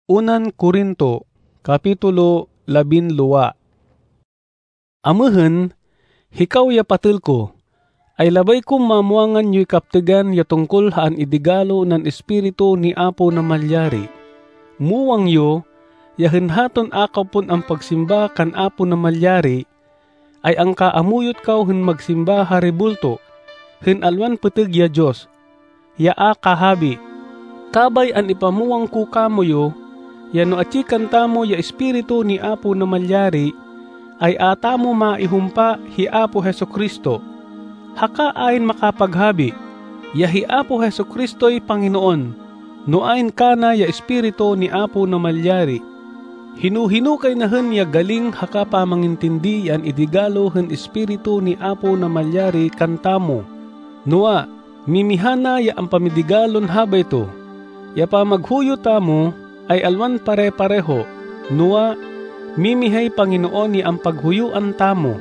Unan Korinto, Kapitulo 12. Amehen, hikaw ya patel ko, ay labay kong mamuangan yo'y kaptegan ya tungkol haan idigalo ng Espiritu ni Apo na malyari. Muwang yo, ya henhaton akaw pon ang pagsimba kan Apo na malyari, ay ang kaamuyot kaw hen magsimba haribulto, hen alwan peteg ya Diyos, ya kahabi. Kabay an ipamuwang ko kamoyo, yano atsikan tamo ya Espiritu ni Apo na malyari, ay atamo maihumpa hi Apo Hesukristo. Haka ayn makapaghabi, ya hi Apo Hesukristo'y Panginoon, no ayn kana ya Espiritu ni Apo na malyari. Hinu-hinu kay na hen ya galing haka pamangintindi yan idigalo hen Espiritu ni Apo na malyari kantamo. Noa, mimihana ya ang pamidigalon habay to, ya pamaghuyo tamo, ay alwan pare-pareho, nuwa, mimihay Panginoon ni ang paghuyuan tamo.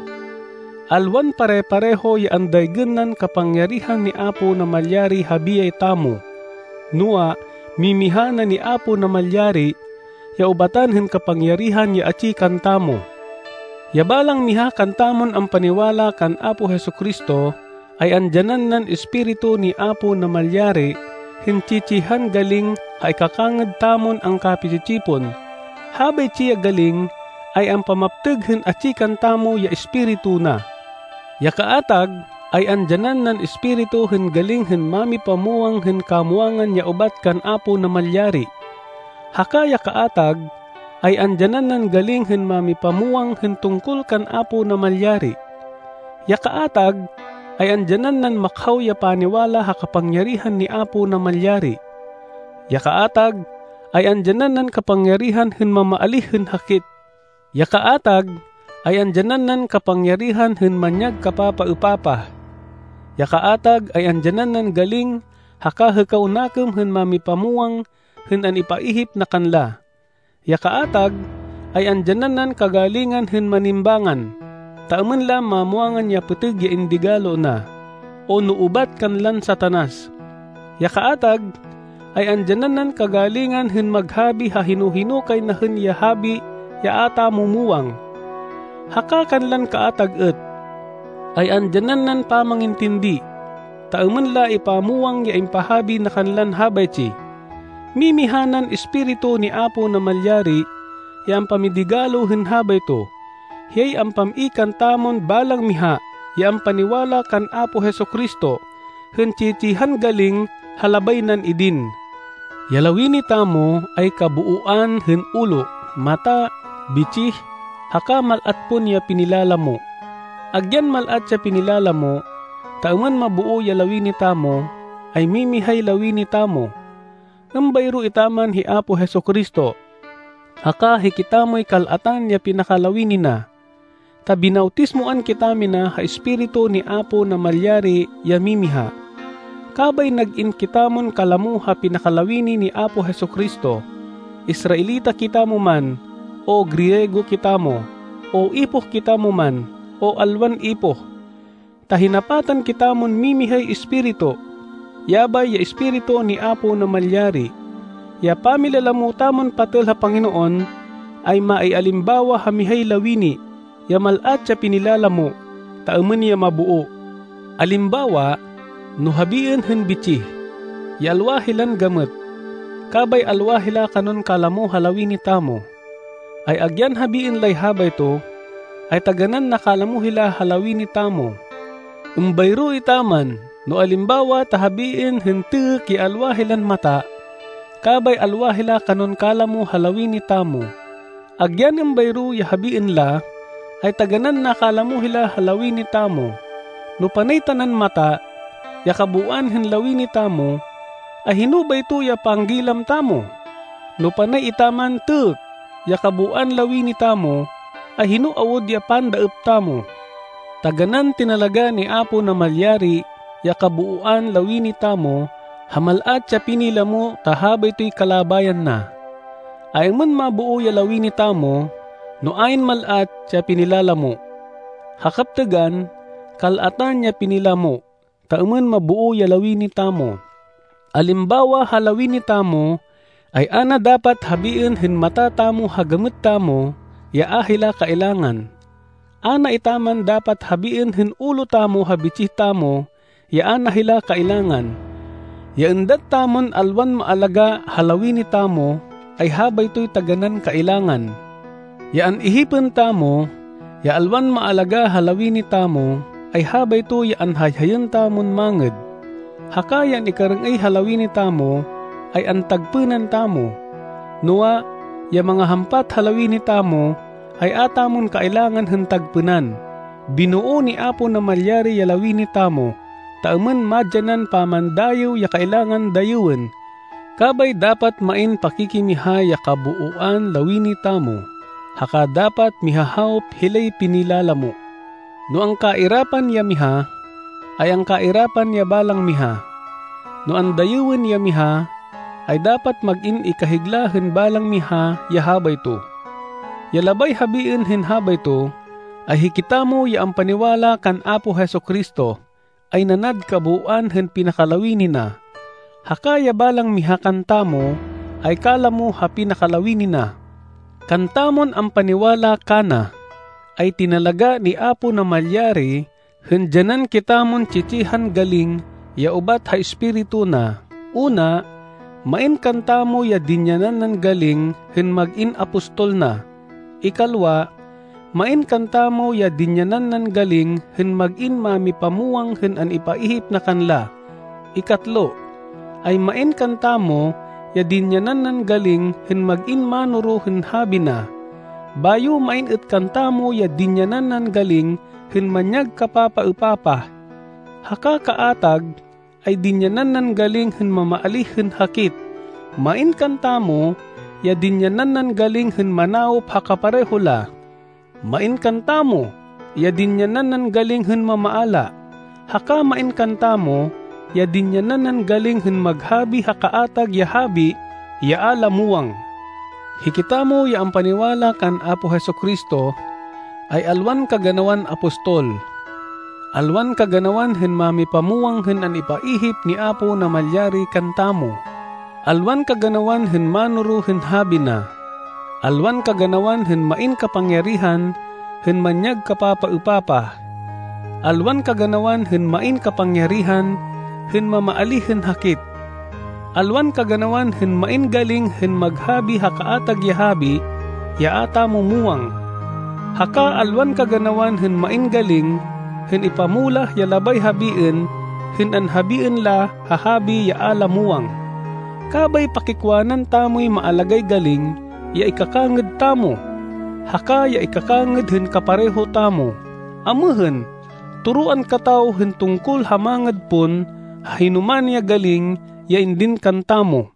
Alwan pare-pareho ya ang daygenan kapangyarihan ni Apo na malyari habiyay tamo. Nuwa, mimihana ni Apo na malyari, ya ubatan hen kapangyarihan ya atsikan tamo. Ya balang miha kantamon ang paniwala kan Apo Hesukristo, ay andyanan ng Espiritu ni Apo na malyari, hinchichihan galing ay kakangad tamon ang kapisitsipon. Habay chiya galing ay ang pamapteg hen atsikan tamo ya Espiritu na. Ya kaatag ay andyanan ng Espiritu hen galing hen mami pamuwang hen kamuangan ya ubat kan Apo na malyari. Haka ya kaatag ay andyanan ng galing hen mami pamuwang hen tungkol kan Apo na malyari. Ya kaatag ay andyanan ng makhaw ya paniwala hakapangyarihan ni Apo na malyari. Ya kaatag ay andyanan ng kapangyarihan hen mamaalih hen hakit. Ya kaatag ay andyanan ng kapangyarihan hen manyag kapapaupapah. Ya kaatag ay andyanan ng galing haka hekaw nakem hen mamipamuwang hen an ipaihip na kanla. Ya kaatag ay andyanan ng kagalingan hen manimbangan. Taaman la mamuangan ya peteg ya indigalo na, o nuubat kanlan satanas. Ya kaatag ay andyanan ng kagalingan hen maghabi hahinu-hinu kay na hen ya habi ya ata mumuwang. Haka kanlan kaatag ay andyanan ng pamangintindi. Taaman la ipamuwang ya impahabi na kanlan habaychi. Mimihanan Espiritu ni Apo na malyari, ya ang pamidigalo hen habay to. Hiyay ang pamikan tamon balang miha, ya ang paniwala kan Apo Hesukristo, hen chichihan galing halabay nan idin. Yalawini tamo ay kabuuan hen ulo, mata, bitsih, haka malat pon ya pinilala mo. Agyan malat ya pinilala mo, tauman mabuo yalawini tamo, ay mimihay lawini tamo. Ngambayro itaman hi Apo Hesukristo, haka hikitamoy kalatan ya pinakalawini na. Tabinautismoan kitami na ha Espiritu ni Apo na malyari ya mimiha. Kabay nag-in kitamon kalamu ha pinakalawini ni Apo Hesukristo. Israelita kitamo man, o Griego kitamo, o ipoh kitamo man, o alwan ipoh. Tahinapatan kitamon mimihay Espiritu. Yabay ya Espiritu ni Apo na malyari. Ya pamilalamutamon patel ha Panginoon, ay maialimbawa hamihay lawini, ya malat siya pinilala mo, taaman ya mabuo. Alimbawa, no habiin hen bitsih, ya alwahilan gamet, kabay alwahila kanon kalamo halawini tamo, ay agyan habiin lay habay to, ay taganan nakalamu hila halawini tamo. Umbayro itaman, no alimbawa tahabiin hen ki alwahilan mata, kabay alwahila kanon kalamo halawini tamo. Agyan umbayro ya habiin la, ay taganan nakalamu hila halawini tamo. No panay tanan mata, ya kabuan hen lawini tamo, ay hinubay to ya panggilam tamo. No panay itaman ya kabuan lawini tamo, ay hinuawod ya pandaep tamo. Taganan tinalaga ni Apo na malyari, ya kabuuan lawini tamo, hamalat ya pinila mo tahabay to'y kalabayan na. Ay man mabuo ya lawini tamo, no ayn malat siya pinilala mo. Hakaptagan, kalatan niya pinila mo, tauman mabuo ya lawini tamo. Alimbawa halawini tamo, ay ana dapat habiin hin mata tamo hagamit tamo, ya ahila kailangan. Ana itaman dapat habiin hin ulo tamo habitsih tamo, ya ana hila kailangan. Ya endat tamon alwan maalaga halawini tamo, ay habay to'y taganan kailangan. Ya an ihipin tamo, ya alwan maalaga halawini tamo, ay habay to ya an hayhayan tamon manged. Hakayan ikarang ay halawini tamo, ay an tagpunan tamo. Nuwa, ya mga hampat halawini tamo, ay atamon kailangan hen tagpunan. Binuo ni Apo na malyari ya lawini tamo, taaman madyanan pamandayo ya kailangan dayuwen. Kabay dapat main pakikimiha ya kabuuan lawini tamo. Haka dapat mihahawp hilay pinilala mo. No ang kairapan ya miha, ay ang kairapan ya balang miha. No ang dayuwen ya miha, ay dapat magin ikahiglahen balang miha ya habay to. Ya labay habiin hin habay to, ay hikita mo ya ang paniwala kan Apo Hesukristo, ay nanad kabuuan hin pinakalawini na. Haka ya balang miha kanta mo, ay kala mo ha pinakalawini na. Kantamon ang paniwala kana, ay tinalaga ni Apo na malyari, hendyanan kitamon chichihan galing, ya ubat ha espiritu na. Una, main kantamo ya dinyanan ng galing, hen magin apostol na. Ikalwa, main kantamo ya dinyanan ng galing, hen magin mamipamuang hen an ipaihip na kanla. Ikatlo, ay main kantamo, ya dinyanan ng galing, hen magin manuro hen habi na. Bayo main it kantamo ya dinyanan ng galing, hen manyag kapapa-upapa. Haka kaatag, ay dinyanan ng galing hen mamaalih hen hakit. Main kantamo, ya dinyanan ng galing hen manaop hakaparehula. Main kantamo, ya dinyanan ng galing hen mamaala. Haka main kantamo, ya dinyanan ng galing hen maghabi hakaatag ya habi, ya alamuwang. Hikita mo ya ang paniwala kan Apo Hesukristo, ay alwan kaganawan apostol. Alwan kaganawan hen mamipamuwang hen an ipaihip ni Apo na malyari kantamo. Alwan kaganawan hen manuro hen habi na. Alwan kaganawan hen main kapangyarihan, hen manyag kapapa-upapa. Alwan kaganawan hen main kapangyarihan, hen mamaalih hen hakit. Alwan kaganawan hen main galing hen maghabi hakaatag ya habi, ya ata mumuwang. Haka alwan kaganawan hen main galing, hen ipamulah ya labay habiin, hen an habiin la hahabi ya alamuwang. Kabay pakikwanan tamo'y maalagay galing, ya ikakanged tamo. Haka ya ikakanged hen kapareho tamo. Amuhen, turuan kataw hen tungkol hamanged pon, hinuman ya galing, ya indin kantamo.